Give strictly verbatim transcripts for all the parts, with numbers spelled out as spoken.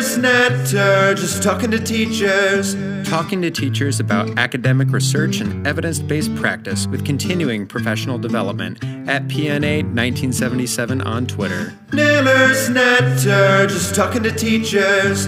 Naylor's Natter, just talking to teachers. Talking to teachers about academic research and evidence-based practice with continuing professional development at P N A nineteen seventy-seven on Twitter. Naylor's Natter, just talking to teachers.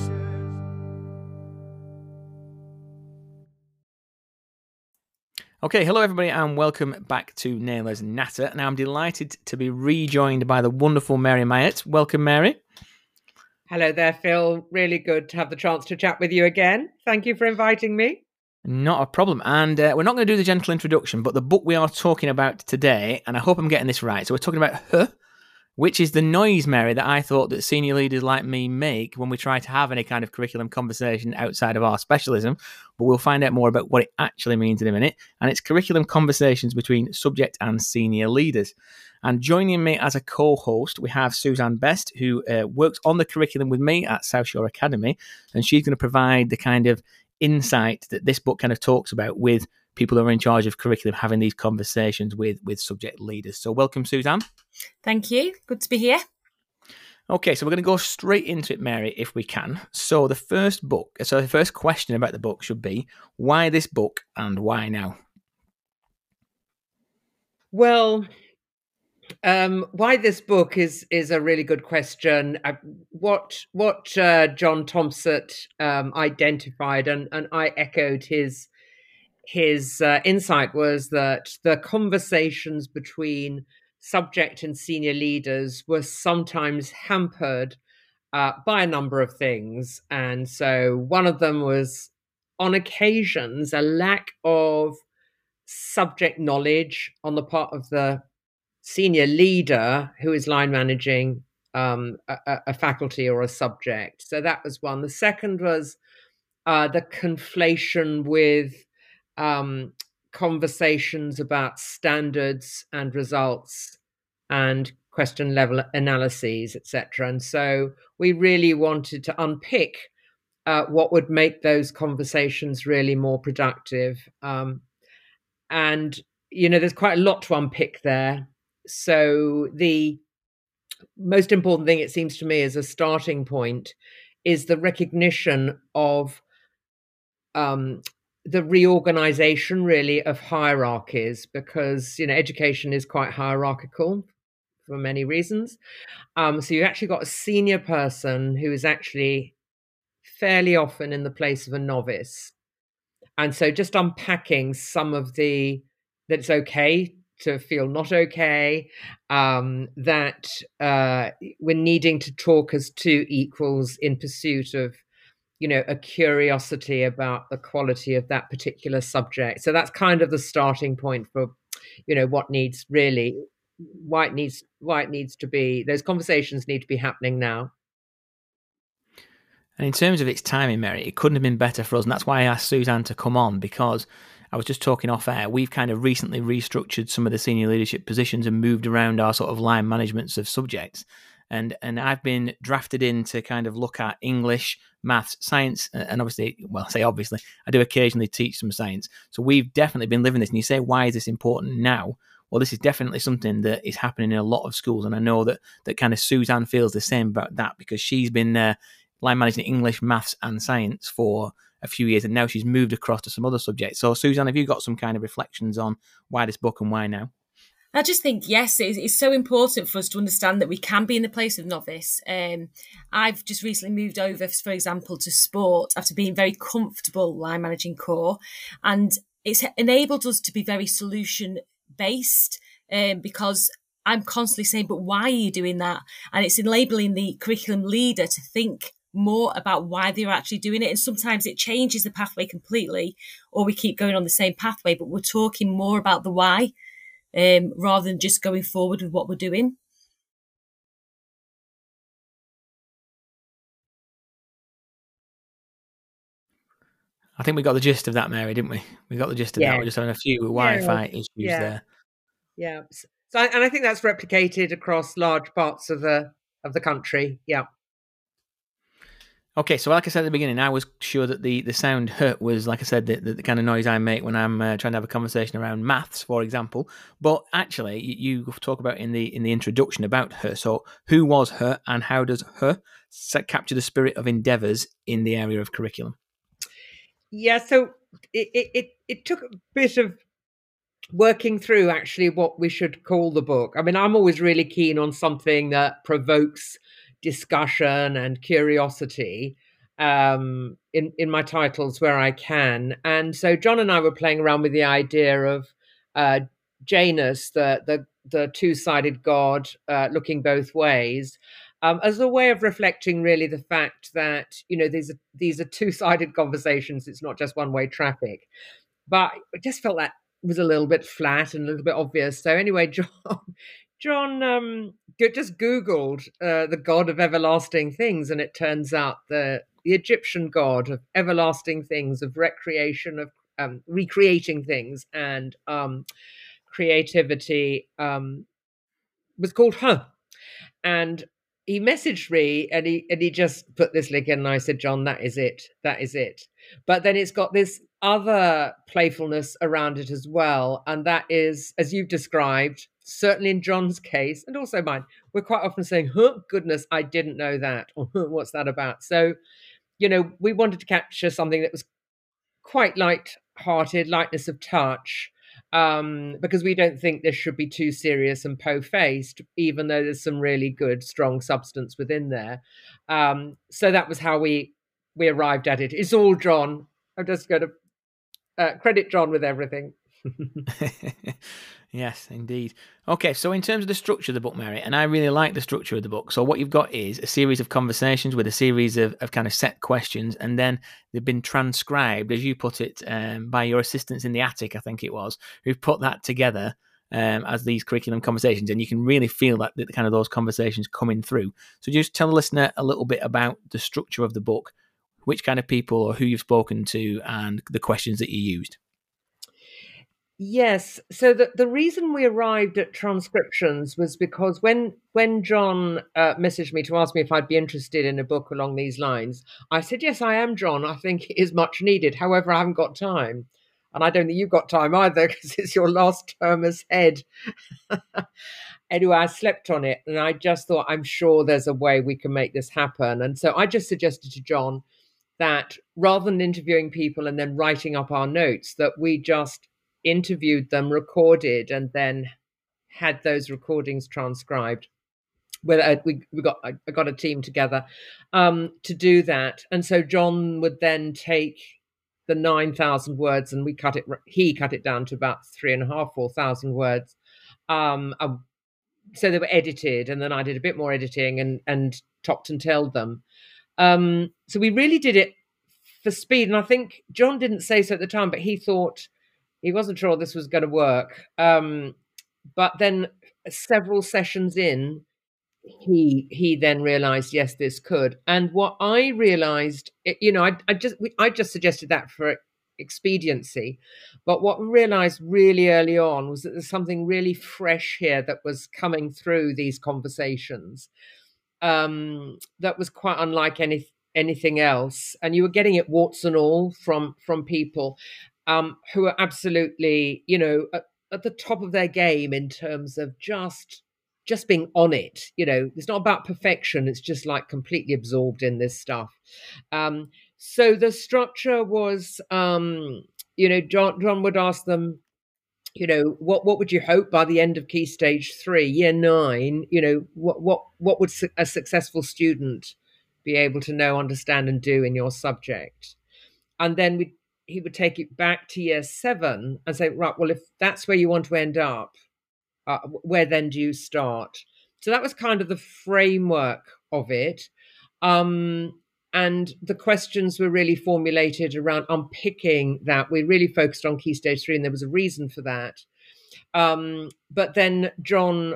Okay, hello everybody and welcome back to Naylor's Natter. Now I'm delighted to be rejoined by the wonderful Mary Myatt. Welcome, Mary. Hello there, Phil. Really good to have the chance to chat with you again. Thank you for inviting me. Not a problem. And uh, we're not going to do the gentle introduction, but the book we are talking about today, and I hope I'm getting this right, so we're talking about Huh, which is the noise, Mary, that I thought that senior leaders like me make when we try to have any kind of curriculum conversation outside of our specialism. But we'll find out more about what it actually means in a minute. And it's curriculum conversations between subject and senior leaders. And joining me as a co-host, we have Suzanne Best, who uh, works on the curriculum with me at South Shore Academy. And she's going to provide the kind of insight that this book kind of talks about with people who are in charge of curriculum, having these conversations with, with subject leaders. So welcome, Suzanne. Thank you. Good to be here. Okay, so we're going to go straight into it, Mary, if we can. So the first book, so the first question about the book should be, why this book and why now? Well, um, why this book is is a really good question. Uh, what what uh, John Thomsett um, identified, and, and I echoed his his uh, insight, was that the conversations between subject and senior leaders were sometimes hampered uh, by a number of things. And so one of them was, on occasions, a lack of subject knowledge on the part of the senior leader who is line managing um, a, a faculty or a subject. So that was one. The second was uh, the conflation with um, conversations about standards and results and question level analyses, et cetera. And so we really wanted to unpick uh, what would make those conversations really more productive. Um, and, you know, there's quite a lot to unpick there. So the most important thing, it seems to me, as a starting point, is the recognition of um, the reorganization, really, of hierarchies, because, you know, education is quite hierarchical for many reasons. Um, so you actually got a senior person who is actually fairly often in the place of a novice. And so just unpacking some of the, that it's okay to feel not okay, um, that uh, we're needing to talk as two equals in pursuit of, you know, a curiosity about the quality of that particular subject. So that's kind of the starting point for, you know, what needs really, why it needs, why it needs to be, those conversations need to be happening now. And in terms of its timing, Mary, it couldn't have been better for us. And that's why I asked Suzanne to come on, because I was just talking off air. We've kind of recently restructured some of the senior leadership positions and moved around our sort of line managements of subjects. And and I've been drafted in to kind of look at English, maths, science, and obviously, well, I say obviously, I do occasionally teach some science. So we've definitely been living this. And you say, why is this important now? Well, this is definitely something that is happening in a lot of schools. And I know that that kind of Suzanne feels the same about that, because she's been uh, line managing English, maths, and science for a few years, and now she's moved across to some other subjects. So, Suzanne, have you got some kind of reflections on why this book and why now? I just think, yes, it's, it's so important for us to understand that we can be in the place of novice. Um, I've just recently moved over, for example, to sport after being very comfortable line managing core. And it's enabled us to be very solution-based um, because I'm constantly saying, but why are you doing that? And it's enabling the curriculum leader to think more about why they're actually doing it. And sometimes it changes the pathway completely, or we keep going on the same pathway, but we're talking more about the why. Um, rather than just going forward with what we're doing. I think we got the gist of that, Mary, didn't we? We got the gist of yeah. that. We're just having a few yeah. Wi-Fi issues yeah. there. Yeah. So, and I think that's replicated across large parts of the of the country. Yeah. Okay, so like I said at the beginning, I was sure that the, the sound "h" was, like I said, the, the, the kind of noise I make when I'm uh, trying to have a conversation around maths, for example. But actually, you, you talk about in the in the introduction about "h." So, who was "h" and how does "h" capture the spirit of endeavours in the area of curriculum? Yeah, so it it it took a bit of working through actually what we should call the book. I mean, I'm always really keen on something that provokes discussion and curiosity um, in in my titles where I can. And so John and I were playing around with the idea of uh, Janus, the the the two-sided god uh, looking both ways. Um, as a way of reflecting, really, the fact that you know these are these are two-sided conversations. It's not just one-way traffic. But I just felt that was a little bit flat and a little bit obvious. So anyway, John, John um, just Googled uh, the god of everlasting things, and it turns out the the Egyptian god of everlasting things, of recreation, of um, recreating things, and um, creativity um, was called Huh. And he messaged me and he and he just put this link in and I said, John, that is it. That is it. But then it's got this other playfulness around it as well. And that is, as you've described, certainly in John's case, and also mine, we're quite often saying, huh, goodness, I didn't know that. Or what's that about? So, you know, we wanted to capture something that was quite light-hearted, lightness of touch, um, because we don't think this should be too serious and po-faced, even though there's some really good, strong substance within there. Um, so that was how we we arrived at it. It's all John. I'm just going to uh, credit John with everything. Yes, indeed. Okay, so in terms of the structure of the book, Mary, and I really like the structure of the book. So what you've got is a series of conversations with a series of, of kind of set questions, and then they've been transcribed, as you put it, um, by your assistants in the attic, I think it was, who've put that together um, as these curriculum conversations, and you can really feel that, that kind of those conversations coming through. So just tell the listener a little bit about the structure of the book, which kind of people or who you've spoken to, and the questions that you used. Yes. So the, the reason we arrived at transcriptions was because when when John uh, messaged me to ask me if I'd be interested in a book along these lines, I said, yes, I am, John. I think it is much needed. However, I haven't got time. And I don't think you've got time either because it's your last term as head. Anyway, I slept on it and I just thought, I'm sure there's a way we can make this happen. And so I just suggested to John that rather than interviewing people and then writing up our notes, that we just interviewed them, recorded, and then had those recordings transcribed. Where we we got I got a team together um, to do that, and so John would then take the nine thousand words, and we cut it. He cut it down to about three and a half, four thousand words. Um, um, so they were edited, and then I did a bit more editing and and topped and tailed them. Um, so we really did it for speed, and I think John didn't say so at the time, but he thought. He wasn't sure this was going to work. Um, but then several sessions in, he he then realized, yes, this could. And what I realized, you know, I, I just I just suggested that for expediency. But what we realized really early on was that there's something really fresh here that was coming through these conversations um, that was quite unlike any, anything else. And you were getting it warts and all from from people. Um, who are absolutely, you know, at, at the top of their game in terms of just just being on it. You know, it's not about perfection. It's just like completely absorbed in this stuff. Um, so the structure was, um, you know, John, John would ask them, you know, what what would you hope by the end of Key Stage three, year nine? You know, what what what would su- a successful student be able to know, understand, and do in your subject? And then we he would take it back to year seven and say, right, well, if that's where you want to end up, uh, where then do you start? So that was kind of the framework of it. Um, and the questions were really formulated around unpicking that. We really focused on Key Stage three, and there was a reason for that. Um, but then John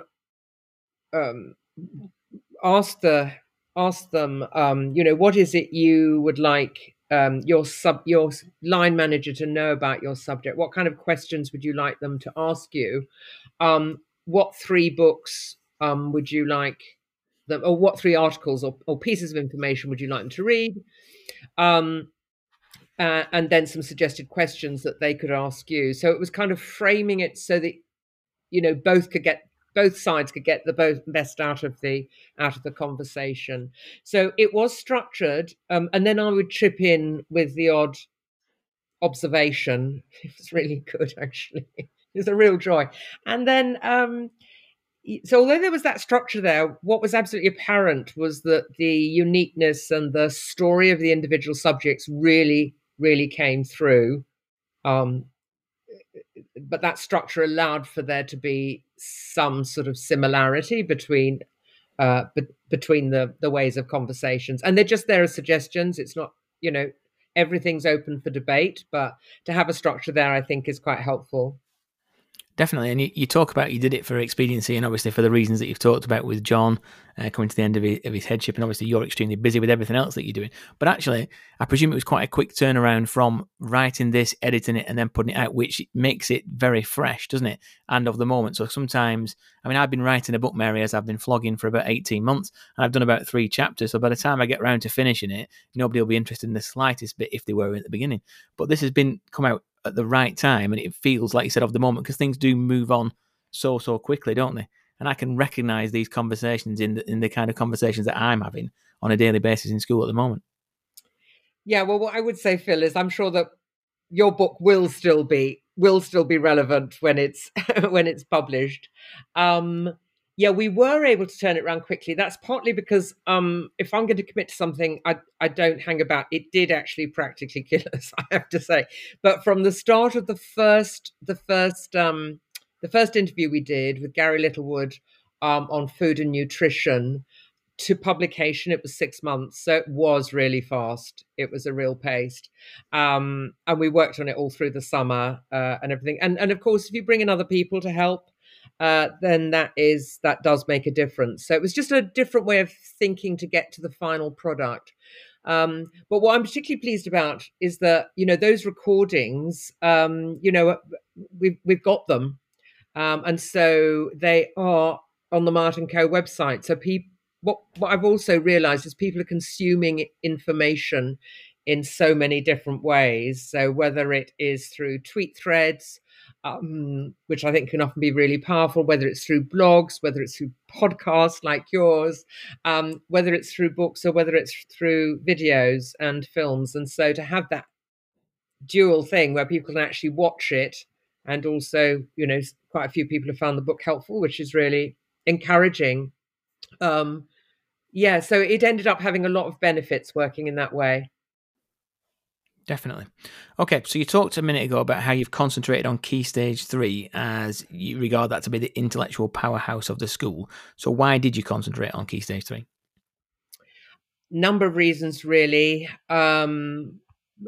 um, asked the asked them, um, you know, what is it you would like Um, your sub your line manager to know about your subject? What kind of questions would you like them to ask you? Um, what three books um, would you like them, or what three articles or, or pieces of information would you like them to read? Um, uh, and then some suggested questions that they could ask you. So it was kind of framing it so that, you know, both could get both sides could get the both best out of the out of the conversation. So it was structured, um, and then I would chip in with the odd observation. It was really good, actually. It was a real joy. And then, um, so although there was that structure there, what was absolutely apparent was that the uniqueness and the story of the individual subjects really, really came through. Um, but that structure allowed for there to be some sort of similarity between uh, be- between the the ways of conversations, and they're just there as suggestions. It's not, you know, everything's open for debate, but to have a structure there, I think, is quite helpful. Definitely. And you, you talk about you did it for expediency and obviously for the reasons that you've talked about with John uh, coming to the end of his, of his headship. And obviously you're extremely busy with everything else that you're doing. But actually, I presume it was quite a quick turnaround from writing this, editing it, and then putting it out, which makes it very fresh, doesn't it? And of the moment. So sometimes, I mean, I've been writing a book, Mary, as I've been flogging for about eighteen months, and I've done about three chapters. So by the time I get around to finishing it, nobody will be interested in the slightest bit if they were at the beginning. But this has been come out at the right time, and it feels like you said of the moment, because things do move on so so quickly, don't they? And I can recognize these conversations in the, in the kind of conversations that I'm having on a daily basis in school at the moment. Yeah, well, what I would say, Phil, is I'm sure that your book will still be will still be relevant when it's when it's published. Um, yeah, we were able to turn it around quickly. That's partly because um, if I'm going to commit to something, I, I don't hang about. It did actually practically kill us, I have to say. But from the start of the first, the first, um, the first interview we did with Gary Littlewood um, on food and nutrition to publication, it was six months. So it was really fast. It was a real pace. Um, and we worked on it all through the summer uh, and everything. And, and of course, if you bring in other people to help, uh, then that is that does make a difference. So it was just a different way of thinking to get to the final product. Um, but what I'm particularly pleased about is that, you know, those recordings, um, you know, we've, we've got them. Um, and so they are on the Mart and Co website. So people, what, what I've also realized is people are consuming information in so many different ways. So whether it is through tweet threads, um, which I think can often be really powerful, whether it's through blogs, whether it's through podcasts like yours, um, whether it's through books or whether it's through videos and films. And so to have that dual thing where people can actually watch it, and also, you know, quite a few people have found the book helpful, which is really encouraging. Um, yeah, so it ended up having a lot of benefits working in that way. Definitely. Okay, so you talked a minute ago about how you've concentrated on Key Stage three as you regard that to be the intellectual powerhouse of the school. So why did you concentrate on Key Stage three? Number of reasons, really. Um,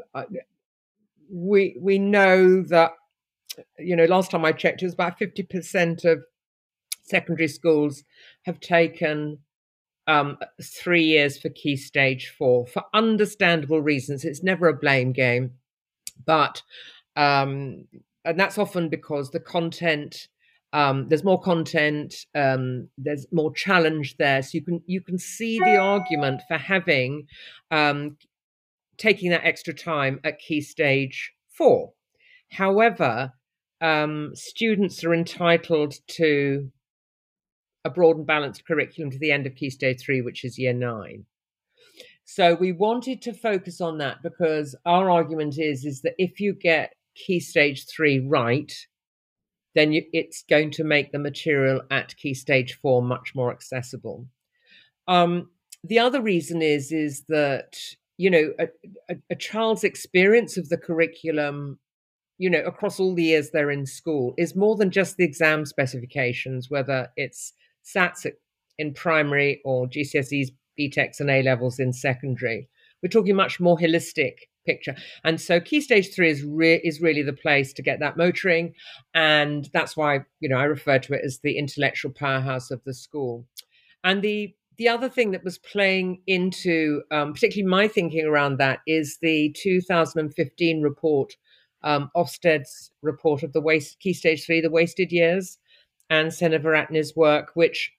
we we know that, you know, last time I checked, it was about fifty percent of secondary schools have taken um, three years for Key Stage four for understandable reasons. It's never a blame game, but um, and that's often because the content, um, there's more content, um, there's more challenge there. So you can you can see the argument for having um, taking that extra time at Key Stage four. However, um, students are entitled to a broad and balanced curriculum to the end of Key Stage three, which is year nine. So we wanted to focus on that because our argument is, is that if you get Key Stage three right, then you, it's going to make the material at Key Stage four much more accessible. Um, the other reason is, is that, you know, a, a, a child's experience of the curriculum, you know, across all the years they're in school is more than just the exam specifications, whether it's SATs in primary or G C S Es, B TECs and A-levels in secondary. We're talking much more holistic picture. And so Key Stage three is, re- is really the place to get that motoring. And that's why, you know, I refer to it as the intellectual powerhouse of the school. And the The other thing that was playing into, um, particularly my thinking around that, is the two thousand fifteen report, um, Ofsted's report of the waste, Key Stage three, the wasted years, and Senator Varatne's work, which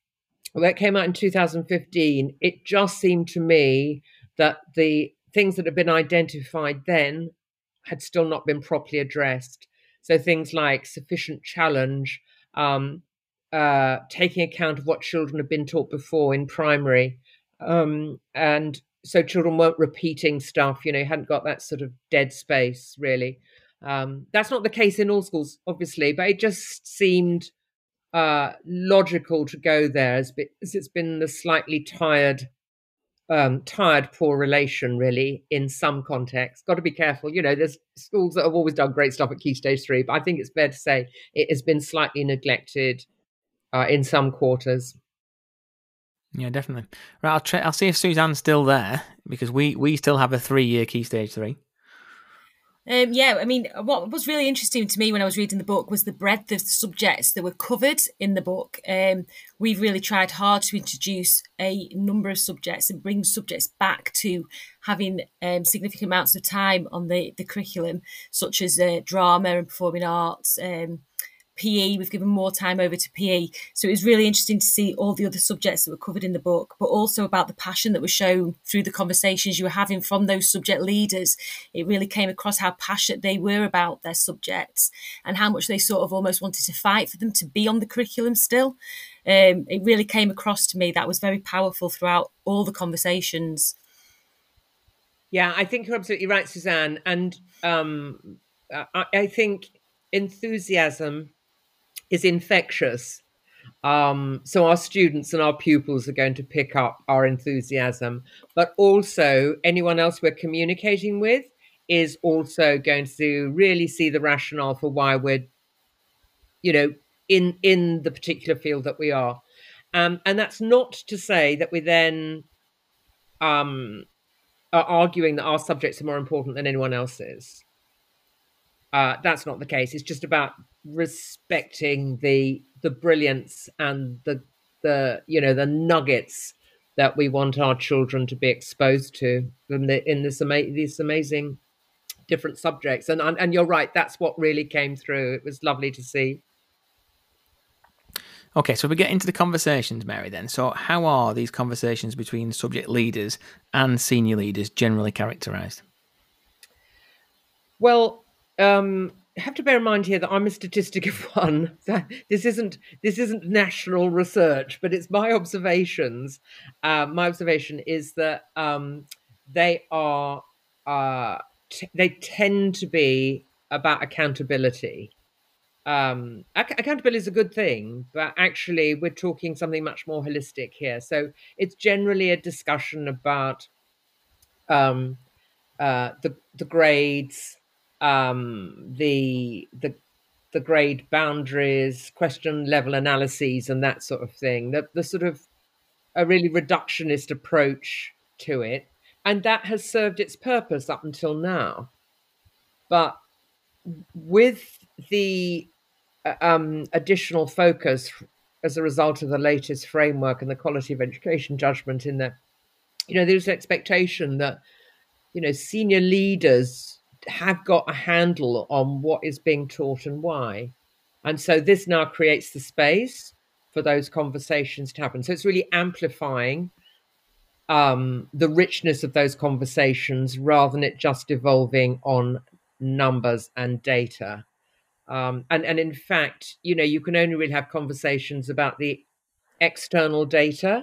that came out in two thousand fifteen, it just seemed to me that the things that had been identified then had still not been properly addressed. So things like sufficient challenge, um, uh, taking account of what children have been taught before in primary, um, and so children weren't repeating stuff, you know, hadn't got that sort of dead space, really. Um, that's not the case in all schools, obviously, but it just seemed uh, logical to go there, as, as it's been the slightly tired, um, tired, poor relation, really, in some contexts. Got to be careful. You know, there's schools that have always done great stuff at Key Stage three, but I think it's fair to say it has been slightly neglected uh, in some quarters. Yeah, definitely. Right, I'll try, I'll see if Suzanne's still there, because we, we still have a three-year Key Stage three. Um, yeah, I mean, what was really interesting to me when I was reading the book was the breadth of subjects that were covered in the book. Um, we've really tried hard to introduce a number of subjects and bring subjects back to having um, significant amounts of time on the, the curriculum, such as uh, drama and performing arts, um, P E. We've given more time over to P E. So it was really interesting to see all the other subjects that were covered in the book, but also about the passion that was shown through the conversations you were having from those subject leaders. It really came across how passionate they were about their subjects and how much they sort of almost wanted to fight for them to be on the curriculum still. Um, it really came across to me. That was very powerful throughout all the conversations. Yeah, I think you're absolutely right, Suzanne. And um, I, I think enthusiasm is infectious. Um, so our students and our pupils are going to pick up our enthusiasm, but also anyone else we're communicating with is also going to really see the rationale for why we're, you know, in, in the particular field that we are. Um, and that's not to say that we then um, are arguing that our subjects are more important than anyone else's. Uh, that's not the case. It's just about respecting the the brilliance and the the you know the nuggets that we want our children to be exposed to in, the, in this ama- these amazing different subjects. And, and and you're right. That's what really came through. It was lovely to see. Okay, so we get into the conversations, Mary, then. So how are these conversations between subject leaders and senior leaders generally characterised? Well, um, I have to bear in mind here that I'm a statistic of one. This isn't this isn't national research, but it's my observations. Uh, my observation is that um, they are uh, t- they tend to be about accountability. Um, ac- accountability is a good thing, but actually we're talking something much more holistic here. So it's generally a discussion about um, uh, the the grades, um, the the the grade boundaries, question level analyses, and that sort of thing. The the sort of a really reductionist approach to it, and that has served its purpose up until now. But with the um, additional focus as a result of the latest framework and the quality of education judgment in there, you know, there's an expectation that, you know, senior leaders have got a handle on what is being taught and why. And so this now creates the space for those conversations to happen. So it's really amplifying um, the richness of those conversations rather than it just evolving on numbers and data. Um, and, and in fact, you know, you can only really have conversations about the external data.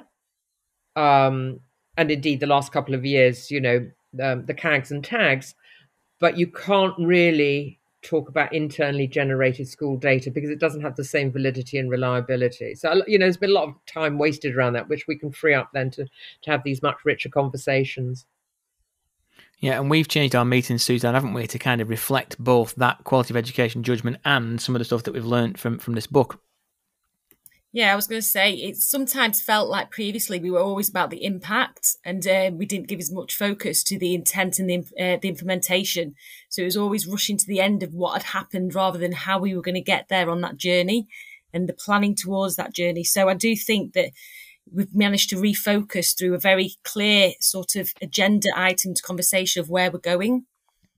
Um, and indeed, the last couple of years, you know, um, the C A Gs and tags, but you can't really talk about internally generated school data because it doesn't have the same validity and reliability. So, you know, there's been a lot of time wasted around that, which we can free up then to, to have these much richer conversations. Yeah, and we've changed our meetings, Suzanne, haven't we, to kind of reflect both that quality of education judgment and some of the stuff that we've learned from, from this book. Yeah, I was going to say, it sometimes felt like previously we were always about the impact and uh, we didn't give as much focus to the intent and the, uh, the implementation. So it was always rushing to the end of what had happened rather than how we were going to get there on that journey and the planning towards that journey. So I do think that we've managed to refocus through a very clear sort of agenda items conversation of where we're going.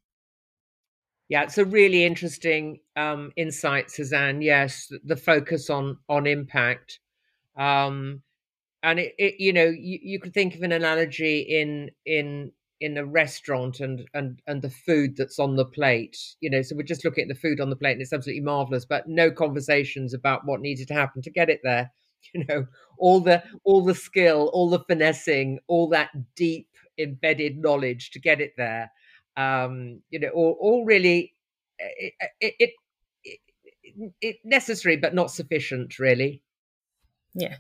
Yeah, it's a really interesting um, insight, Suzanne. Yes, the focus on on impact. Um, and it, it you know, you, you could think of an analogy in in in a restaurant and and and the food that's on the plate. You know, so we're just looking at the food on the plate, and it's absolutely marvelous, but no conversations about what needed to happen to get it there. You know, all the all the skill, all the finessing, all that deep embedded knowledge to get it there. Um, you know, all, all really it, it, it, it, it necessary, but not sufficient, really. Yeah.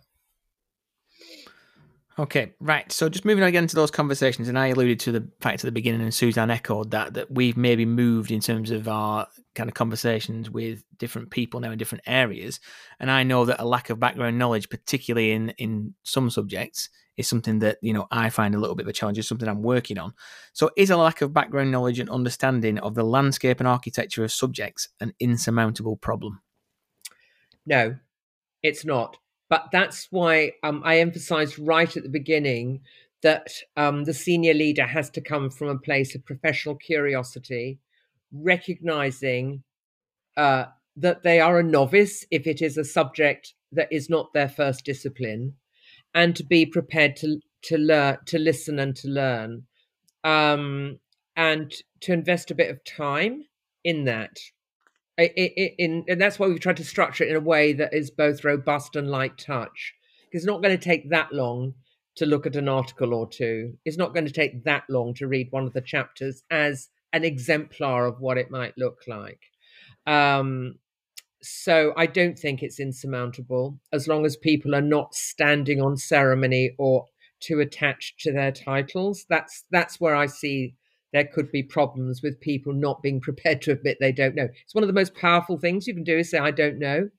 Okay, right. So just moving on again to those conversations, and I alluded to the fact at the beginning, and Suzanne echoed that, that we've maybe moved in terms of our kind of conversations with different people now in different areas. And I know that a lack of background knowledge, particularly in, in some subjects, is something that, you know, I find a little bit of a challenge, is something I'm working on. So is a lack of background knowledge and understanding of the landscape and architecture of subjects an insurmountable problem? No, it's not. But that's why um, I emphasized right at the beginning that um, the senior leader has to come from a place of professional curiosity, recognizing uh, that they are a novice if it is a subject that is not their first discipline, and to be prepared to to learn, to listen and to learn, um, and to invest a bit of time in that. In, in, and that's why we've tried to structure it in a way that is both robust and light touch. Because it's not going to take that long to look at an article or two. It's not going to take that long to read one of the chapters as an exemplar of what it might look like. Um, so I don't think it's insurmountable, as long as people are not standing on ceremony or too attached to their titles. That's that's where I see there could be problems with people not being prepared to admit they don't know. It's one of the most powerful things you can do is say, I don't know.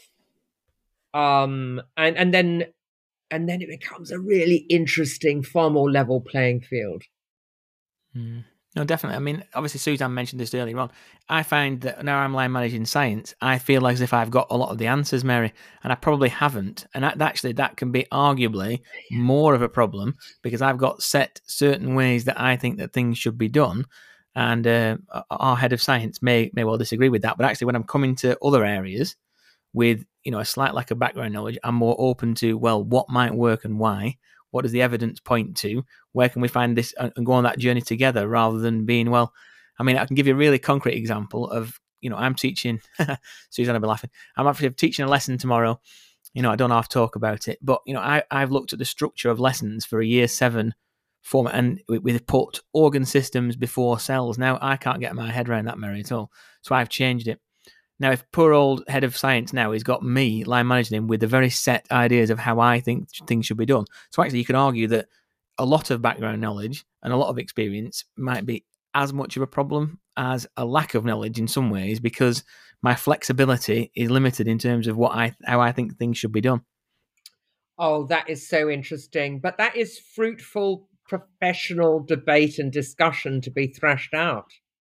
Um, and, and then and then it becomes a really interesting, far more level playing field. Mm. No, definitely. I mean, obviously, Suzanne mentioned this earlier on. I find that now I'm line managing science, I feel as if I've got a lot of the answers, Mary, and I probably haven't. And that, actually, that can be arguably more of a problem because I've got set certain ways that I think that things should be done. And uh, our head of science may may well disagree with that. But actually, when I'm coming to other areas with, you know, a slight lack of background knowledge, I'm more open to, well, what might work and why. What does the evidence point to? Where can we find this and go on that journey together rather than being, well, I mean, I can give you a really concrete example of, you know, I'm teaching, Suzanne will be laughing, I'm actually teaching a lesson tomorrow. You know, I don't have to talk about it, but, you know, I, I've looked at the structure of lessons for a year seven format and we, we've put organ systems before cells. Now, I can't get my head around that, Mary, at all. So I've changed it. Now, if poor old head of science now has got me line managing him with the very set ideas of how I think things should be done. So actually, you could argue that a lot of background knowledge and a lot of experience might be as much of a problem as a lack of knowledge in some ways, because my flexibility is limited in terms of what I how I think things should be done. Oh, that is so interesting. But that is fruitful professional debate and discussion to be thrashed out.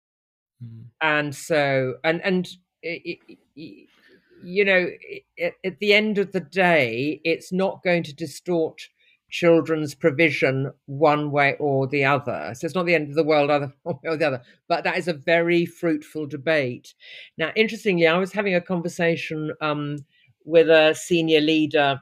Mm. And so, and and. It, it, you know, it, at the end of the day, it's not going to distort children's provision one way or the other. So it's not the end of the world either one way or the other. But that is a very fruitful debate. Now, interestingly, I was having a conversation um, with a senior leader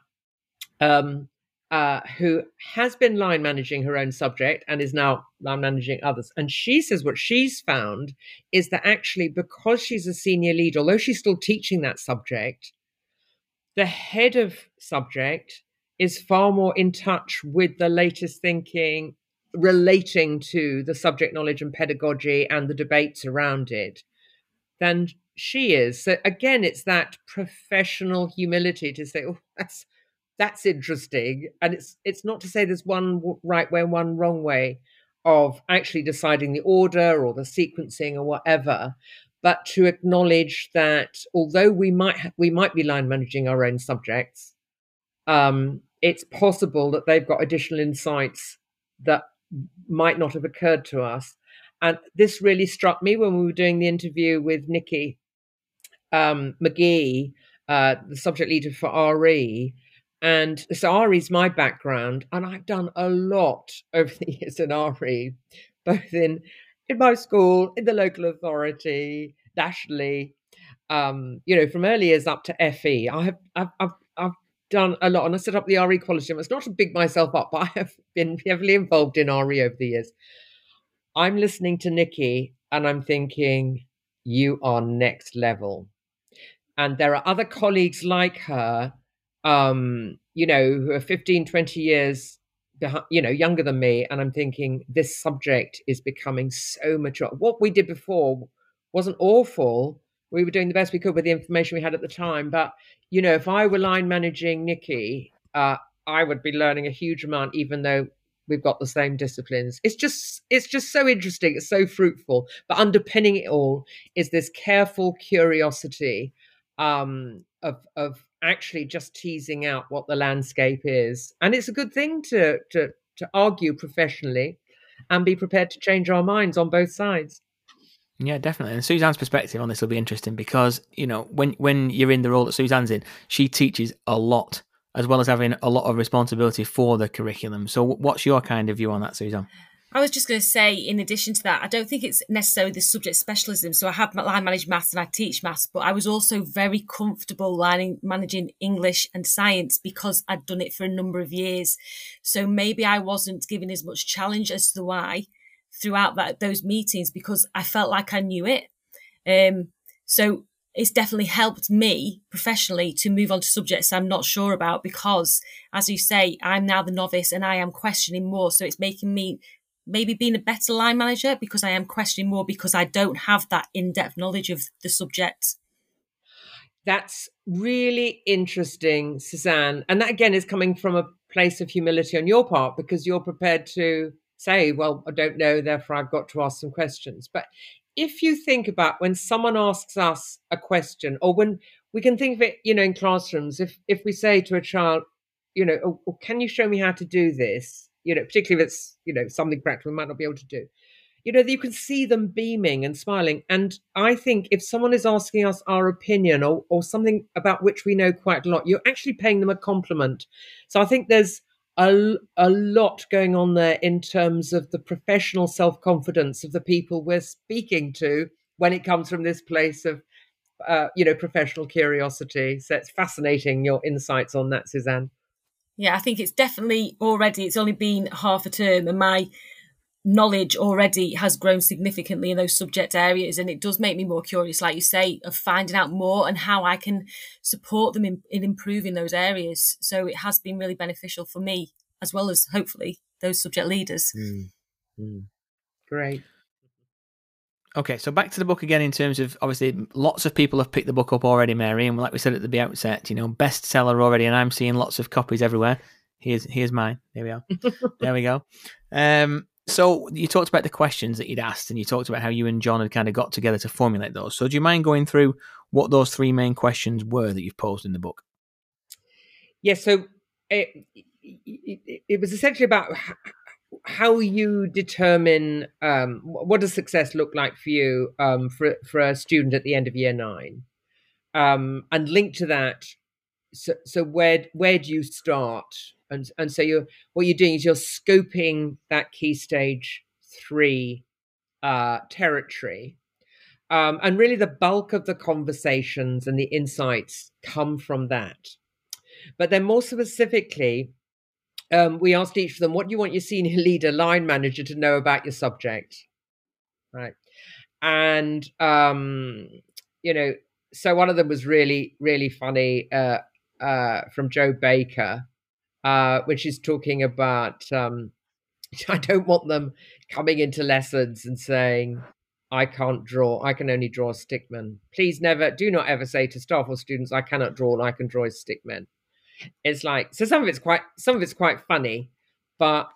um, uh, who has been line managing her own subject and is now line managing others. And she says what she's found is that actually, because she's a senior leader, although she's still teaching that subject, the head of subject is far more in touch with the latest thinking relating to the subject knowledge and pedagogy and the debates around it than she is. So again, it's that professional humility to say, oh, that's That's interesting. And it's it's not to say there's one right way and one wrong way of actually deciding the order or the sequencing or whatever, but to acknowledge that although we might ha- we might be line managing our own subjects, um, it's possible that they've got additional insights that might not have occurred to us. And this really struck me when we were doing the interview with Nikki um, McGee, uh, the subject leader for R E. And so R E is my background, and I've done a lot over the years in R E, both in, in my school, in the local authority, nationally, um, you know, from early years up to F E. I have, I've, I've, I've done a lot, and I set up the R E quality team. It's not to big myself up, but I have been heavily involved in R E over the years. I'm listening to Nikki and I'm thinking, you are next level. And there are other colleagues like her, um, you know, who are fifteen, twenty years, behind, you know, younger than me. And I'm thinking, this subject is becoming so mature. What we did before wasn't awful. We were doing the best we could with the information we had at the time. But, you know, if I were line managing Nikki, uh, I would be learning a huge amount, even though we've got the same disciplines. It's just, it's just so interesting. It's so fruitful. But underpinning it all is this careful curiosity um, of of actually just teasing out what the landscape is. And it's a good thing to to to argue professionally and be prepared to change our minds on both sides. Yeah, definitely. And Suzanne's perspective on this will be interesting because, you know, when when you're in the role that Suzanne's in, she teaches a lot, as well as having a lot of responsibility for the curriculum. So what's your kind of view on that, Suzanne? I was just going to say, in addition to that, I don't think it's necessarily the subject specialism. So I have line managed maths and I teach maths, but I was also very comfortable line managing English and science because I'd done it for a number of years. So maybe I wasn't given as much challenge as to why throughout that those meetings because I felt like I knew it. Um, so it's definitely helped me professionally to move on to subjects I'm not sure about because, as you say, I'm now the novice and I am questioning more. So it's making me maybe being a better line manager because I am questioning more because I don't have that in-depth knowledge of the subject. That's really interesting, Suzanne. And that, again, is coming from a place of humility on your part because you're prepared to say, well, I don't know, therefore I've got to ask some questions. But if you think about when someone asks us a question, or when we can think of it, you know, in classrooms, if if we say to a child, you know, oh, oh, can you show me how to do this? You know, particularly if it's, you know, something practical we might not be able to do. You know, you can see them beaming and smiling. And I think if someone is asking us our opinion or, or something about which we know quite a lot, you're actually paying them a compliment. So I think there's a, a lot going on there in terms of the professional self-confidence of the people we're speaking to when it comes from this place of, uh, you know, professional curiosity. So it's fascinating, your insights on that, Suzanne. Yeah, I think it's definitely already, it's only been half a term and my knowledge already has grown significantly in those subject areas. And it does make me more curious, like you say, of finding out more and how I can support them in, in improving those areas. So it has been really beneficial for me, as well as hopefully those subject leaders. Mm. Mm. Great. Okay, so back to the book again in terms of, obviously, lots of people have picked the book up already, Mary, and like we said at the outset, you know, bestseller already, and I'm seeing lots of copies everywhere. Here's here's mine. There we are. There we go. Um, so you talked about the questions that you'd asked, and you talked about how you and John had kind of got together to formulate those. So do you mind going through what those three main questions were that you've posed in the book? Yes, yeah, so it, it, it was essentially about how, how you determine um, what does success look like for you um, for for a student at the end of year nine, um, and linked to that. So, so where where do you start? And and so you're what you're doing is you're scoping that key stage three uh, territory, um, and really the bulk of the conversations and the insights come from that. But then more specifically, um, we asked each of them, what do you want your senior leader, line manager, to know about your subject? Right. And, um, you know, so one of them was really, really funny uh, uh, from Jo Baker, uh, when she's talking about, um, I don't want them coming into lessons and saying, I can't draw, I can only draw stickmen. Please never, do not ever say to staff or students, I cannot draw and I can draw stickmen. It's like, so some of it's quite, some of it's quite funny, but,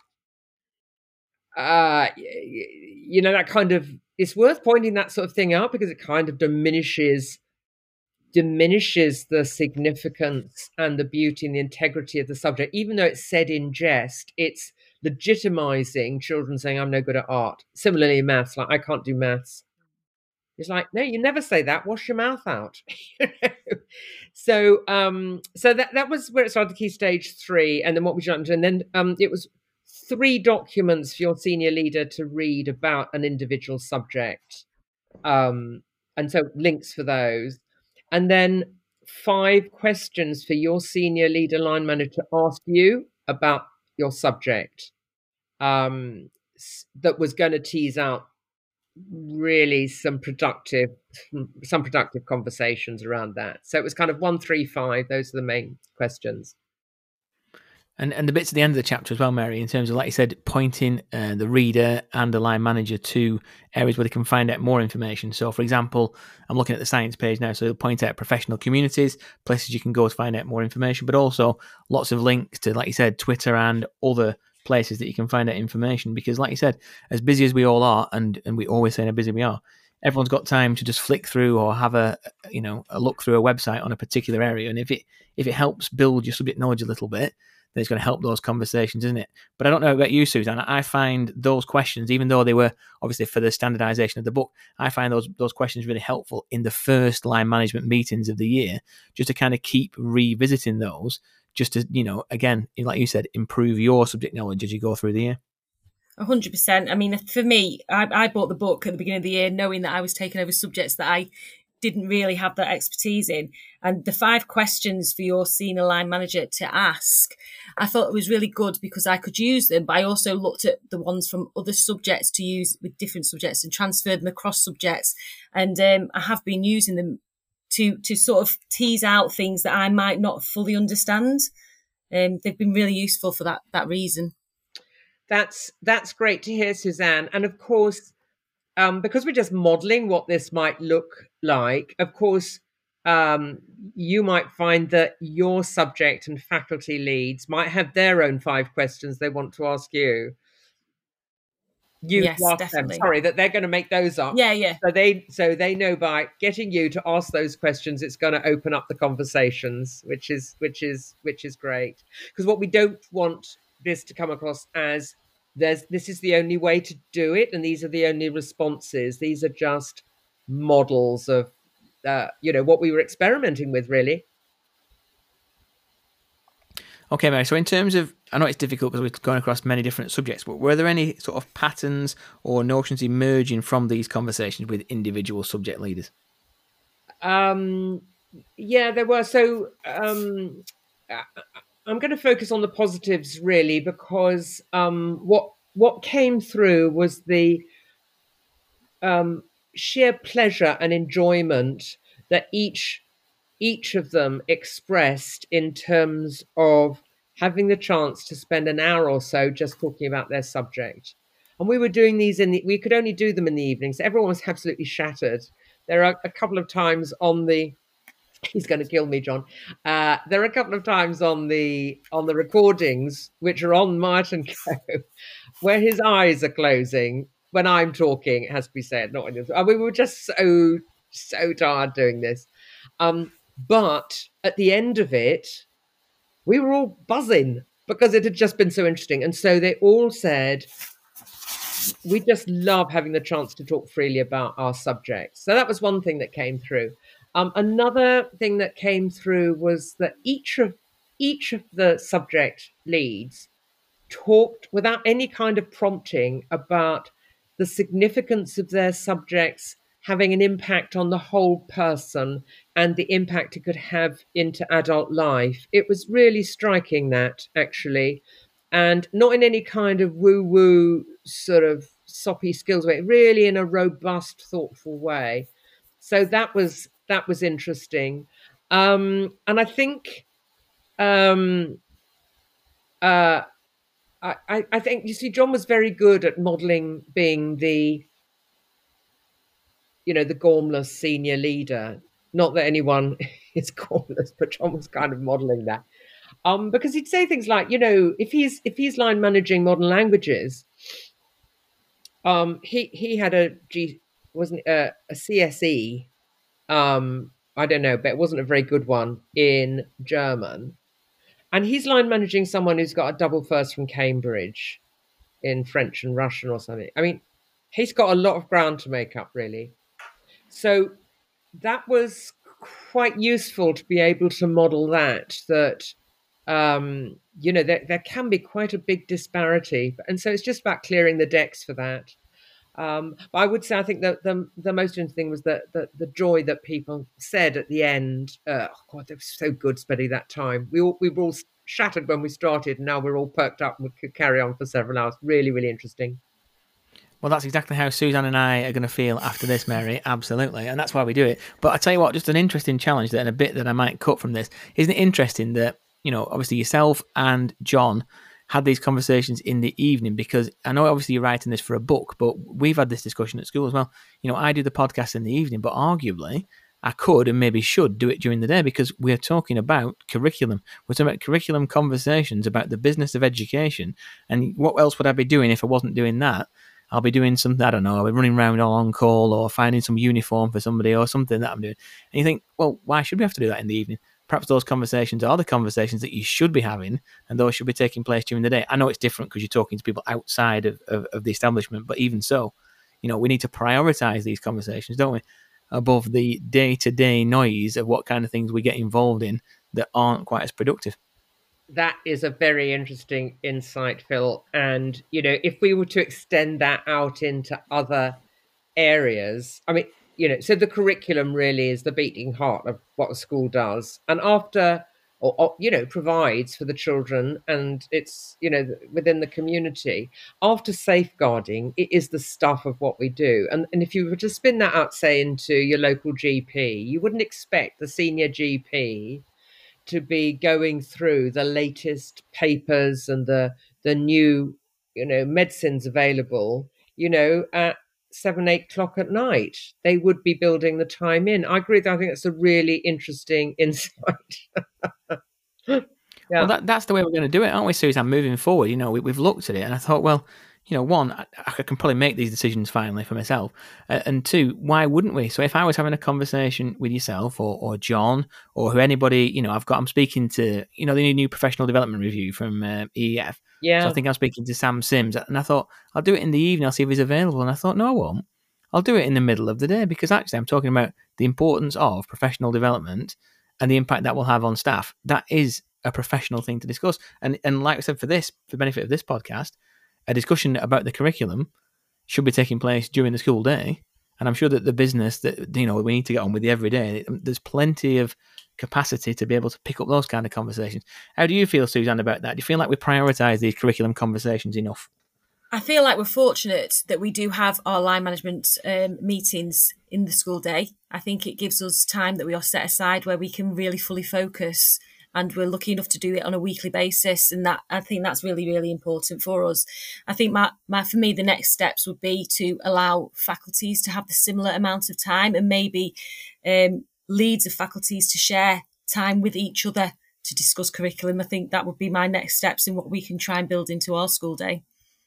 uh, you know, that kind of, it's worth pointing that sort of thing out because it kind of diminishes, diminishes the significance and the beauty and the integrity of the subject. Even though it's said in jest, it's legitimizing children saying, I'm no good at art. Similarly, maths, like, I can't do maths. It's like, no, you never say that. Wash your mouth out. so, um, so that that was where it started. Key stage three, and then what we jumped, and then um, it was three documents for your senior leader to read about an individual subject, um, and so links for those, and then five questions for your senior leader line manager to ask you about your subject, um, that was going to tease out really some productive, some productive conversations around that. So it was kind of one, three, five. Those are the main questions. And and the bits at the end of the chapter as well, Mary, in terms of, like you said, pointing uh, the reader and the line manager to areas where they can find out more information. So, for example, I'm looking at the science page now, so it'll point out professional communities, places you can go to find out more information, but also lots of links to, like you said, Twitter and other places that you can find out information. Because, like you said, as busy as we all are, and, and we always say how busy we are, everyone's got time to just flick through or have a, you know, a look through a website on a particular area. And if it if it helps build your subject knowledge a little bit, then it's going to help those conversations, isn't it? But I don't know about you, Suzanne. I find those questions, even though they were obviously for the standardization of the book, I find those those questions really helpful in the first line management meetings of the year, just to kind of keep revisiting those, just to, you know, again, like you said, improve your subject knowledge as you go through the year. A hundred percent. I mean, for me, I, I bought the book at the beginning of the year knowing that I was taking over subjects that I didn't really have that expertise in. And the five questions for your senior line manager to ask, I thought it was really good because I could use them, but I also looked at the ones from other subjects to use with different subjects and transferred them across subjects. And um, I have been using them to to sort of tease out things that I might not fully understand. Um, they've been really useful for that that reason. That's that's great to hear, Suzanne. And of course, um, because we're just modeling what this might look like, of course, um, you might find that your subject and faculty leads might have their own five questions they want to ask you. You yes, ask definitely. them, sorry, that they're going to make those up. Yeah, yeah. So they so they know by getting you to ask those questions, it's going to open up the conversations, which is which is which is great. Because what we don't want this to come across as there's this is the only way to do it, and these are the only responses. These are just models of uh, you know, what we were experimenting with, really. Okay, Mary. So in terms of, I know it's difficult because we're going across many different subjects, but were there any sort of patterns or notions emerging from these conversations with individual subject leaders? Um, yeah, there were. So um, I'm going to focus on the positives, really, because um, what what came through was the um, sheer pleasure and enjoyment that each each of them expressed in terms of having the chance to spend an hour or so just talking about their subject. And we were doing these in the, we could only do them in the evenings. Everyone was absolutely shattered. There are a couple of times on the, he's going to kill me, John. Uh, there are a couple of times on the, on the recordings, which are on Martin Co, where his eyes are closing when I'm talking, it has to be said, not when you're, and we were just so, so tired doing this. Um, But at the end of it, we were all buzzing because it had just been so interesting. And so they all said, we just love having the chance to talk freely about our subjects. So that was one thing that came through. Um, another thing that came through was that each of each of the subject leads talked without any kind of prompting about the significance of their subjects having an impact on the whole person and the impact it could have into adult life. It was really striking, that, actually, and not in any kind of woo-woo sort of soppy skills way, really in a robust, thoughtful way. So that was that was interesting. Um, and I think um, uh, I, I think, you see, John was very good at modelling being the you know, the gormless senior leader. Not that anyone is gormless, but John was kind of modelling that. Um, because he'd say things like, you know, if he's if he's line managing modern languages, um, he he had a G wasn't a, a C S E, um, I don't know, but it wasn't a very good one in German, and he's line managing someone who's got a double first from Cambridge in French and Russian or something. I mean, he's got a lot of ground to make up, really. So that was quite useful to be able to model that, that, um, you know, there, there can be quite a big disparity. And so it's just about clearing the decks for that. Um, but I would say I think that the the most interesting thing was that the, the joy that people said at the end. Uh, oh God, it was so good spending that time. We all we were all shattered when we started, and now we're all perked up and we could carry on for several hours. Really, really interesting. Well, that's exactly how Suzanne and I are going to feel after this, Mary. Absolutely. And that's why we do it. But I tell you what, just an interesting challenge that, and a bit that I might cut from this. Isn't it interesting that, you know, obviously yourself and John had these conversations in the evening? Because I know obviously you're writing this for a book, but we've had this discussion at school as well. You know, I do the podcast in the evening, but arguably I could and maybe should do it during the day, because we're talking about curriculum. We're talking about curriculum conversations about the business of education. And what else would I be doing if I wasn't doing that? I'll be doing something, I don't know, I'll be running around on call or finding some uniform for somebody or something that I'm doing. And you think, well, why should we have to do that in the evening? Perhaps those conversations are the conversations that you should be having, and those should be taking place during the day. I know it's different because you're talking to people outside of, of, of the establishment, but even so, you know, we need to prioritize these conversations, don't we? Above the day-to-day noise of what kind of things we get involved in that aren't quite as productive. That is a very interesting insight, Phil. And, you know, if we were to extend that out into other areas, I mean, you know, so the curriculum really is the beating heart of what a school does. And after, or, or you know, provides for the children, and it's, you know, within the community. After safeguarding, it is the stuff of what we do. And, and if you were to spin that out, say, into your local G P, you wouldn't expect the senior G P to be going through the latest papers and the the new, you know, medicines available, you know, at seven, eight o'clock at night. They would be building the time in. I agree. I think that's a really interesting insight. Yeah. Well, that, that's the way we're going to do it, aren't we, Suzanne? Moving forward, you know, we, we've looked at it, and I thought, well, you know, one, I, I can probably make these decisions finally for myself, uh, and two, why wouldn't we? So if I was having a conversation with yourself or, or John or who anybody, you know, I've got, I'm speaking to, you know, the new professional development review from uh, E E F. Yeah. So I think I'm speaking to Sam Sims, and I thought I'll do it in the evening. I'll see if he's available, and I thought, no, I won't. I'll do it in the middle of the day, because actually I'm talking about the importance of professional development and the impact that will have on staff. That is a professional thing to discuss. And and like I said, for this, for the benefit of this podcast, a discussion about the curriculum should be taking place during the school day. And I'm sure that the business that, you know, we need to get on with the everyday, there's plenty of capacity to be able to pick up those kind of conversations. How do you feel, Suzanne, about that? Do you feel like we prioritise these curriculum conversations enough? I feel like we're fortunate that we do have our line management um, meetings in the school day. I think it gives us time that we are set aside where we can really fully focus, and we're lucky enough to do it on a weekly basis. And that, I think that's really, really important for us. I think my, my, for me, the next steps would be to allow faculties to have the similar amount of time, and maybe um, leads of faculties to share time with each other to discuss curriculum. I think that would be my next steps in what we can try and build into our school day.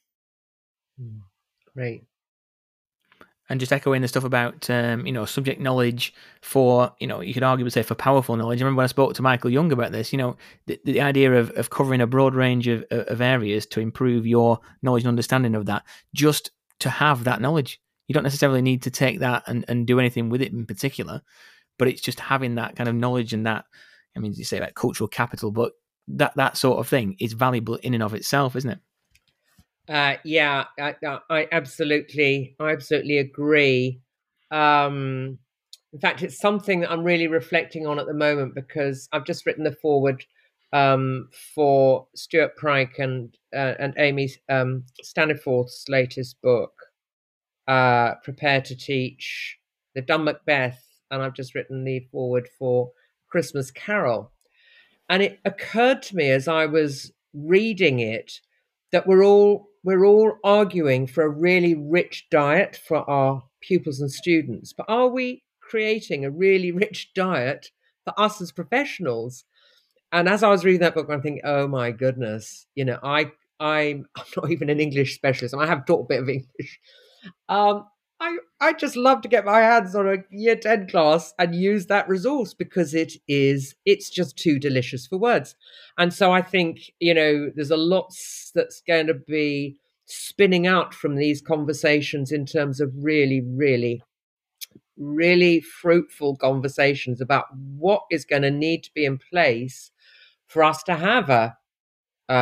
Great. And just echoing the stuff about, um, you know, subject knowledge for, you know, you could arguably say for powerful knowledge. I remember when I spoke to Michael Young about this, you know, the, the idea of, of covering a broad range of, of areas to improve your knowledge and understanding of that, just to have that knowledge. You don't necessarily need to take that and, and do anything with it in particular, but it's just having that kind of knowledge and that, I mean, you say like cultural capital, but that, that sort of thing is valuable in and of itself, isn't it? Uh, yeah, I, I absolutely, I absolutely agree. Um, in fact, it's something that I'm really reflecting on at the moment, because I've just written the foreword um, for Stuart Pryke and uh, and Amy um, Staniforth's latest book, uh, Prepare to Teach. They've done Macbeth, and I've just written the foreword for Christmas Carol. And it occurred to me as I was reading it that we're all we're all arguing for a really rich diet for our pupils and students, but are we creating a really rich diet for us as professionals? And as I was reading that book, I'm thinking, oh my goodness, you know, I I'm, I'm not even an English specialist, and I have taught a bit of English. Um, I I just love to get my hands on a year ten class and use that resource, because it is it's just too delicious for words. And so I think, you know, there's a lot that's going to be spinning out from these conversations in terms of really, really, really fruitful conversations about what is going to need to be in place for us to have a uh,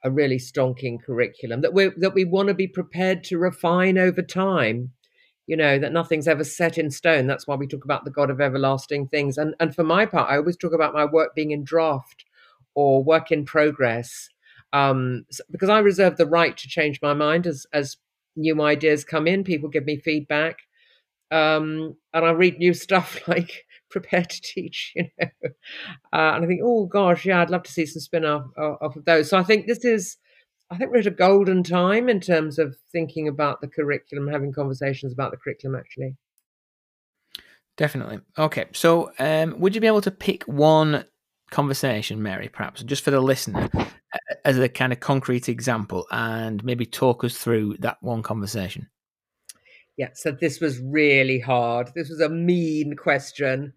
a really stonking curriculum that we that we want to be prepared to refine over time. You know, that nothing's ever set in stone. That's why we talk about the God of everlasting things. And and for my part, I always talk about my work being in draft or work in progress, um, because I reserve the right to change my mind as as new ideas come in. People give me feedback, um, and I read new stuff like Prepare to Teach, you know, uh, and I think, oh gosh, yeah, I'd love to see some spin-off off of those. So I think this is. I think we're at a golden time in terms of thinking about the curriculum, having conversations about the curriculum, actually. Definitely. Okay. So um, would you be able to pick one conversation, Mary, perhaps, just for the listener, as a kind of concrete example, and maybe talk us through that one conversation? Yeah, so this was really hard. This was a mean question.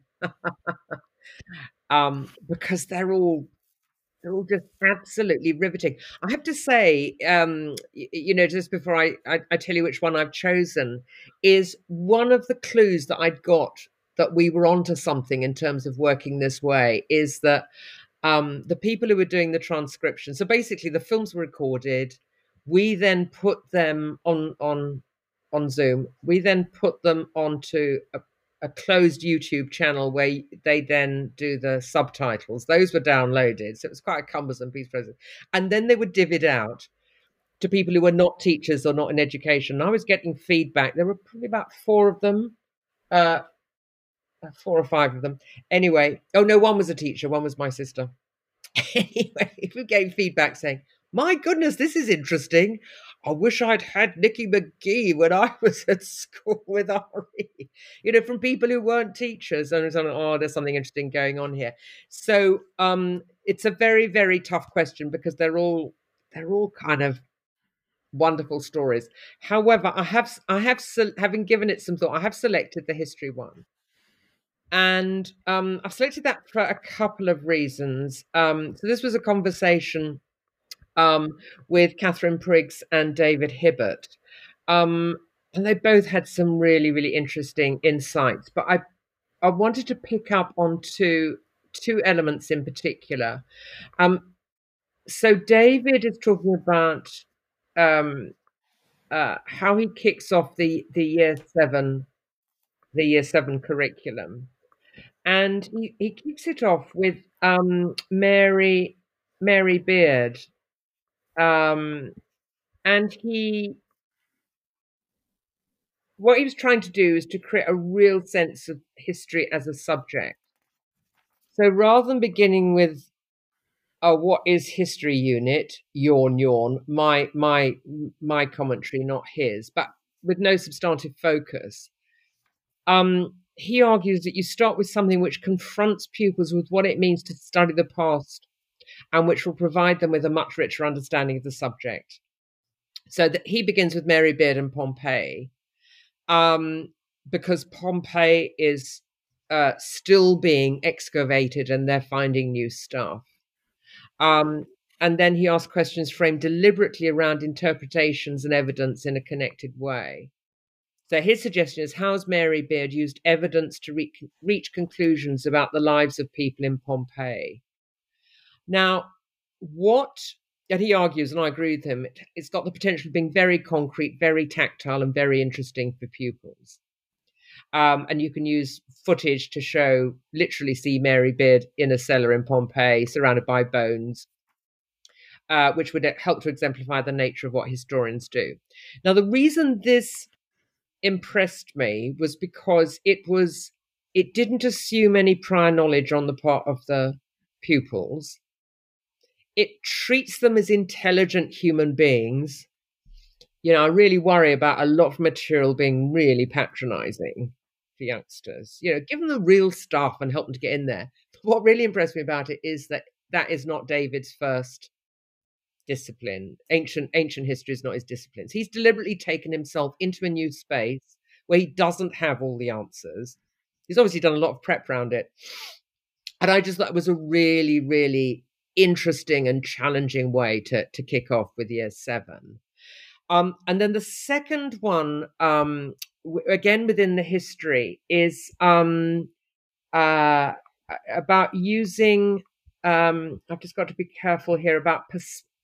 um, because they're all They're all just absolutely riveting. I have to say, um, y- you know, just before I, I, I tell you which one I've chosen, is one of the clues that I'd got that we were onto something in terms of working this way is that um, the people who were doing the transcription, so basically the films were recorded, we then put them on on on Zoom. We then put them onto a a closed YouTube channel where they then do the subtitles. Those were downloaded, so it was quite a cumbersome piece of process. And then they were divvied out to people who were not teachers or not in education. And I was getting feedback. There were probably about four of them, uh, four or five of them. Anyway, oh no, one was a teacher, one was my sister. Anyway, we gave feedback saying, my goodness, this is interesting. I wish I'd had Nicky McGee when I was at school with Ari. You know, from people who weren't teachers. And it's like, oh, there's something interesting going on here. So um, it's a very, very tough question because they're all they're all kind of wonderful stories. However, I have I have having given it some thought, I have selected the history one. And um, I've selected that for a couple of reasons. Um, so this was a conversation um, with Catherine Priggs and David Hibbert. Um, and they both had some really, really interesting insights. But I, I wanted to pick up on two, two elements in particular. Um, so David is talking about um, uh, how he kicks off the, the year seven, the year seven curriculum. And he, he kicks it off with um, Mary Mary Beard, um, and he what he was trying to do is to create a real sense of history as a subject. So rather than beginning with a what is history unit, yawn yawn, my my my commentary, not his, but with no substantive focus. Um, he argues that you start with something which confronts pupils with what it means to study the past and which will provide them with a much richer understanding of the subject. So that he begins with Mary Beard and Pompeii, um, because Pompeii is uh, still being excavated and they're finding new stuff. Um, and then he asks questions framed deliberately around interpretations and evidence in a connected way. So his suggestion is, how has Mary Beard used evidence to reach, reach conclusions about the lives of people in Pompeii? Now, what, and he argues, and I agree with him, it, it's got the potential of being very concrete, very tactile, and very interesting for pupils. Um, and you can use footage to show, literally see Mary Beard in a cellar in Pompeii, surrounded by bones, uh, which would help to exemplify the nature of what historians do. Now, the reason this impressed me was because it was it didn't assume any prior knowledge on the part of the pupils. It treats them as intelligent human beings. You know, I really worry about a lot of material being really patronizing for youngsters. You know, give them the real stuff and help them to get in there. What really impressed me about it is that that is not David's first discipline. Ancient ancient history is not his disciplines. He's deliberately taken himself into a new space where he doesn't have all the answers. He's obviously done a lot of prep around it. And I just thought it was a really, really interesting and challenging way to, to kick off with year seven. Um, and then the second one, um, w- again within the history, is um, uh, about using, um, I've just got to be careful here about pers-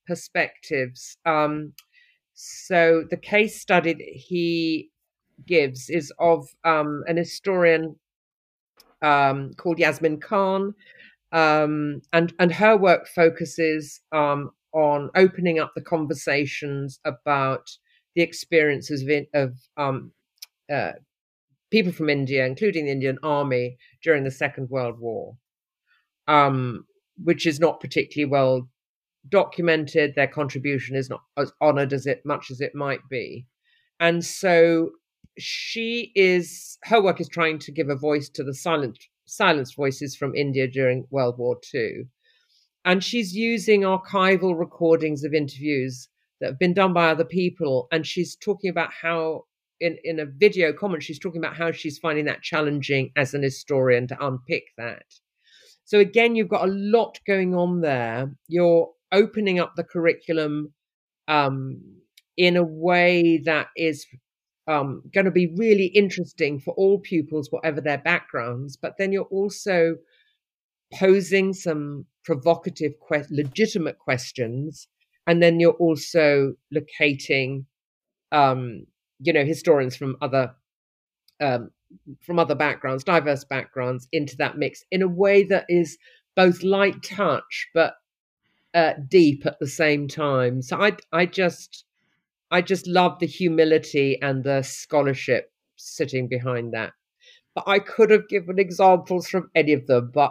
perspectives. Um, so the case study that he gives is of um, an historian um, called Yasmin Khan, um, and and her work focuses um, on opening up the conversations about the experiences of, of um, uh, people from India, including the Indian Army, during the Second World War, um, which is not particularly well documented. Their contribution is not as honoured as it much as it might be, and so she is her work is trying to give a voice to the silent silenced voices from India during World War Two, and she's using archival recordings of interviews that have been done by other people, and she's talking about how in in a video comment she's talking about how she's finding that challenging as an historian to unpick that. So again, you've got a lot going on there. You're opening up the curriculum um, in a way that is um, going to be really interesting for all pupils, whatever their backgrounds. But then you're also posing some provocative, que- legitimate questions, and then you're also locating, um, you know, historians from other um, from other backgrounds, diverse backgrounds, into that mix in a way that is both light touch but uh, deep at the same time. So I, I just, I just love the humility and the scholarship sitting behind that. But I could have given examples from any of them, but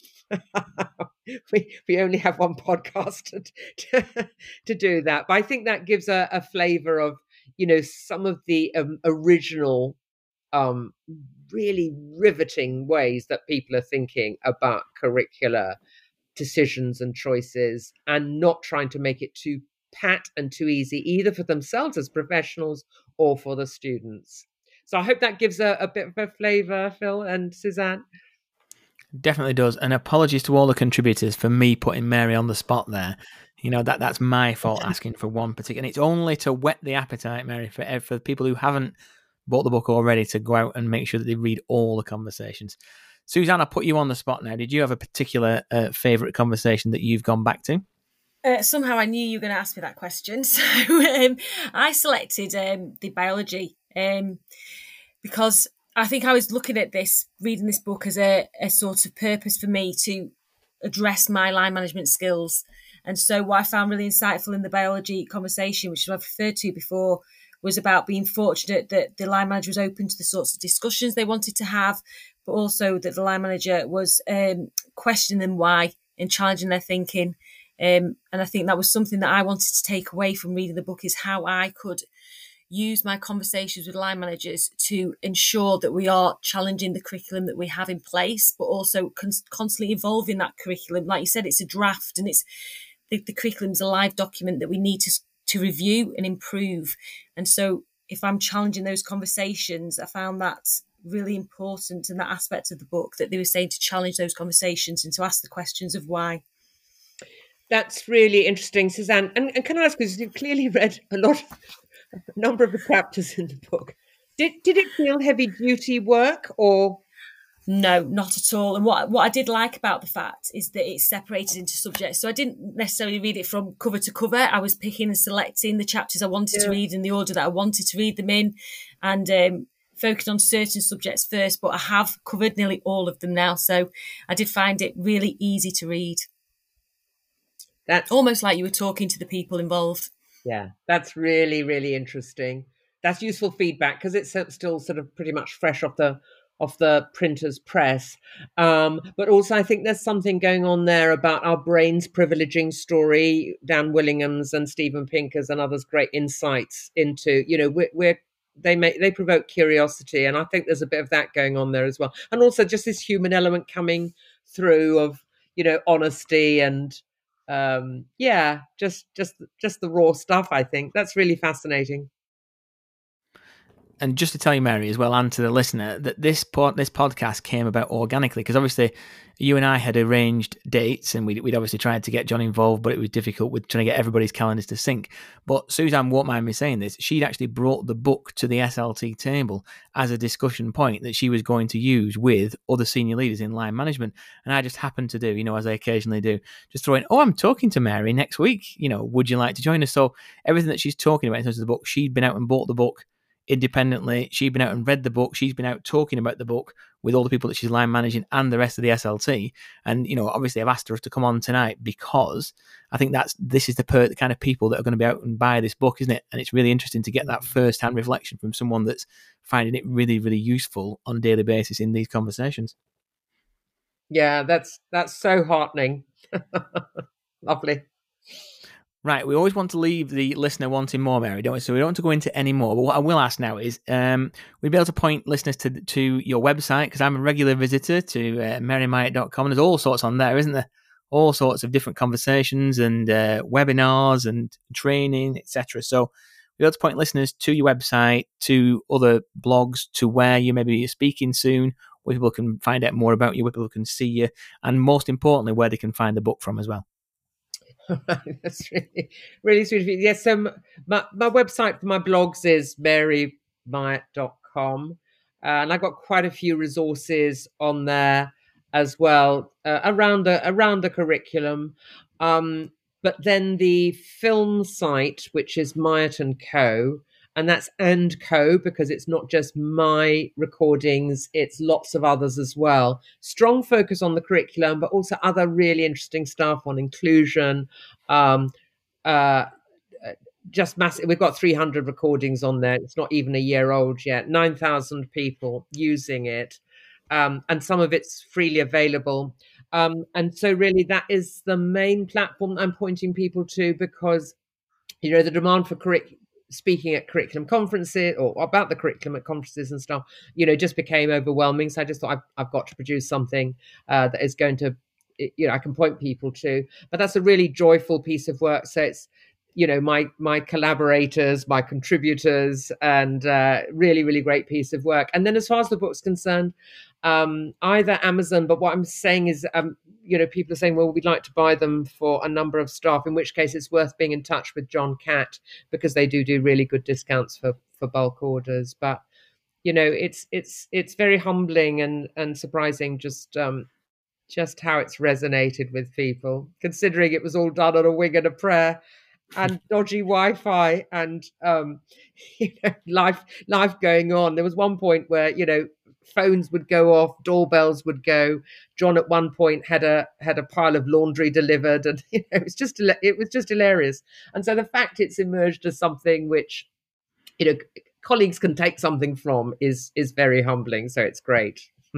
we we only have one podcast to, to, to do that. But I think that gives a, a flavour of, you know, some of the um, original, um, really riveting ways that people are thinking about curricular decisions and choices, and not trying to make it too pat and too easy, either for themselves as professionals or for the students. So I hope that gives a, a bit of a flavour, Phil and Suzanne. Definitely does. And apologies to all the contributors for me putting Mary on the spot there. You know, that that's my fault asking for one particular. And it's only to whet the appetite, Mary, for, for people who haven't bought the book already, to go out and make sure that they read all the conversations. Suzanne, I put you on the spot now. Did you have a particular uh, favourite conversation that you've gone back to? Uh, somehow I knew you were going to ask me that question. So um, I selected um, the biology um, because I think I was looking at this, reading this book as a, a sort of purpose for me to address my line management skills. And so what I found really insightful in the biology conversation, which I've referred to before, was about being fortunate that the line manager was open to the sorts of discussions they wanted to have, but also that the line manager was um, questioning them why and challenging their thinking. Um, and I think that was something that I wanted to take away from reading the book, is how I could use my conversations with line managers to ensure that we are challenging the curriculum that we have in place, but also con- constantly evolving that curriculum. Like you said, it's a draft, and it's the, the curriculum is a live document that we need to to review and improve. And so if I'm challenging those conversations, I found that really important in that aspect of the book, that they were saying to challenge those conversations and to ask the questions of why. That's really interesting, Suzanne. And, and can I ask, because you've clearly read a lot, a number of the chapters in the book, did did it feel heavy duty work, or? No, not at all. And what what I did like about the fact is that it's separated into subjects. So I didn't necessarily read it from cover to cover. I was picking and selecting the chapters I wanted yeah. to read in the order that I wanted to read them in, and um, focused on certain subjects first. But I have covered nearly all of them now. So I did find it really easy to read. That's almost like you were talking to the people involved. Yeah, that's really, really interesting. That's useful feedback, because it's still sort of pretty much fresh off the off the printer's press. Um, but also I think there's something going on there about our brains privileging story. Dan Willingham's and Steven Pinker's and others' great insights into, you know, we're, we're they make they provoke curiosity, and I think there's a bit of that going on there as well. And also just this human element coming through of, you know, honesty and um, yeah, just just just the raw stuff. I think that's really fascinating. and just to tell you, Mary, as well, and to the listener, that this pod, this podcast came about organically, because obviously you and I had arranged dates, and we'd, we'd obviously tried to get John involved, but it was difficult with trying to get everybody's calendars to sync. But Suzanne won't mind me saying this, she'd actually brought the book to the S L T table as a discussion point that she was going to use with other senior leaders in line management. And I just happened to do, you know, as I occasionally do, just throw in, oh, I'm talking to Mary next week. You know, would you like to join us? So everything that she's talking about in terms of the book, she'd been out and bought the book independently. She'd been out and read the book. She's been out talking about the book with all the people that she's line managing and the rest of the S L T. And, you know, obviously I've asked her to come on tonight because I think that's this is the, per, the kind of people that are going to be out and buy this book, isn't it? And it's really interesting to get that first-hand reflection from someone that's finding it really, really useful on a daily basis in these conversations. Yeah, that's that's so heartening. Lovely. Right, we always want to leave the listener wanting more, Mary, don't we? So we don't want to go into any more. But what I will ask now is, um, we'd be able to point listeners to to your website, because I'm a regular visitor to uh, mary myatt dot com, and there's all sorts on there, isn't there? All sorts of different conversations and uh, webinars and training, et cetera. So we'll be able to point listeners to your website, to other blogs, to where you maybe you're speaking soon, where people can find out more about you, where people can see you, and most importantly, where they can find the book from as well. That's really, really sweet of you. Yes, um, my, my website for my blogs is mary myatt dot com, uh, and I've got quite a few resources on there as well uh, around the around the curriculum. Um, but then the film site, which is Myatt and Co, and that's and Co because it's not just my recordings, it's lots of others as well. Strong focus on the curriculum, but also other really interesting stuff on inclusion. Um, uh, just massive. We've got three hundred recordings on there. It's not even a year old yet. nine thousand people using it. Um, and some of it's freely available. Um, and so really that is the main platform I'm pointing people to, because, you know, the demand for curriculum, speaking at curriculum conferences or about the curriculum at conferences and stuff, you know, just became overwhelming. So I just thought I've, I've got to produce something uh, that is going to, you know, I can point people to. But that's a really joyful piece of work. So it's, you know, my my collaborators, my contributors, and uh, really, really great piece of work. And then as far as the book's concerned, um, either Amazon, but what I'm saying is, um, you know, people are saying, well, we'd like to buy them for a number of staff, in which case it's worth being in touch with John Catt, because they do do really good discounts for, for bulk orders. But, you know, it's it's it's very humbling and, and surprising just um, just how it's resonated with people, considering it was all done on a wing and a prayer and dodgy Wi-Fi and um, you know, life life going on. There was one point where, you know, phones would go off, doorbells would go. John at one point had a had a pile of laundry delivered, and you know, it was just it was just hilarious. And so the fact it's emerged as something which, you know, colleagues can take something from is is very humbling. So it's great.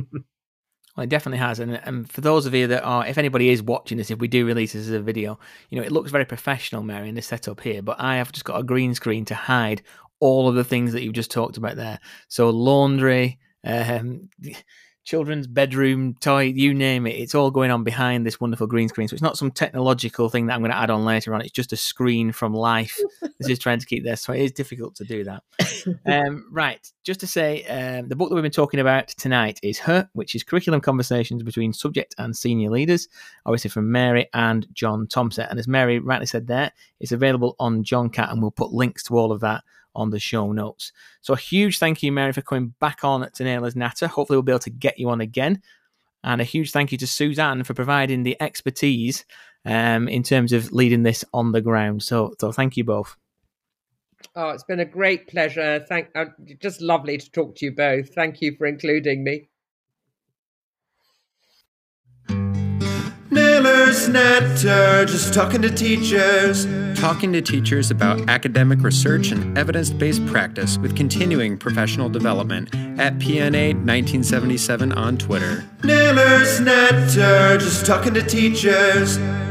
Well, it definitely has. And, and for those of you that are, if anybody is watching this, if we do release this as a video, you know, it looks very professional, Mary, in this setup here, but I have just got a green screen to hide all of the things that you've just talked about there. So laundry, um, children's bedroom, toy, you name it, it's all going on behind this wonderful green screen. So it's not some technological thing that I'm going to add on later on. It's just a screen from life. This is trying to keep this. So it is difficult to do that. Um, right. Just to say, um, the book that we've been talking about tonight is Her, which is Curriculum Conversations Between Subject and Senior Leaders, obviously from Mary and John Thomsett. And as Mary rightly said there, it's available on John Catt, and we'll put links to all of that on the show notes. So a huge thank you, Mary, for coming back on to Naylor's Natter. Hopefully we'll be able to get you on again. And a huge thank you to Suzanne for providing the expertise um, in terms of leading this on the ground. So, so thank you both. Oh, it's been a great pleasure. Thank, uh, just lovely to talk to you both. Thank you for including me. Naylor's Natter, just talking to teachers. Talking to teachers about academic research and evidence-based practice with continuing professional development at P N A nineteen seventy-seven on Twitter. Naylor's Natter, just talking to teachers.